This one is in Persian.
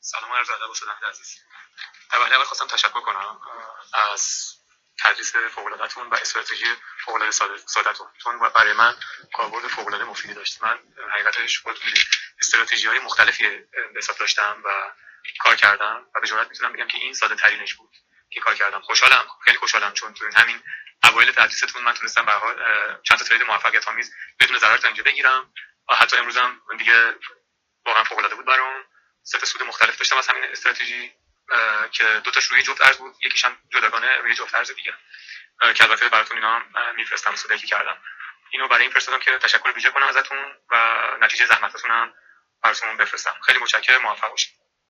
سلام عرض ادب استاد عزیز. اول خواستم تشکر کنم از تدریس فوق‌العاده‌تون و استراتژی فوق‌العاده ساده‌تون، چون برای من کاربرد فوق‌العاده مفیدی داشت. من حقیقتش خودتون استراتژی‌های مختلفی به حساب داشتم و کار کردم و به جرئت میتونم بگم که این ساده ترینش بود که کار کردم. خیلی خوشحالم چون تو همین اوایل تدریستون من تونستم به حال چند تا ترید موفقیت آمیز بدون ضرر تا اینجا بگیرم و حتی امروزم دیگه واقعا فوق‌العاده بود برام. سه تا سود مختلف داشتم از همین استراتژی که دو تاش روی جفت ارز بود، یکیش هم جداگانه روی جفت ارز دیگه که البته براتون اینا میفرستم سودی که کردم. اینو برای این فرستادم که تشکر ویژه کنم ازتون و نتیجه زحمتتون هم براتون بفرستم. خیلی متشکرم، موفق باشید.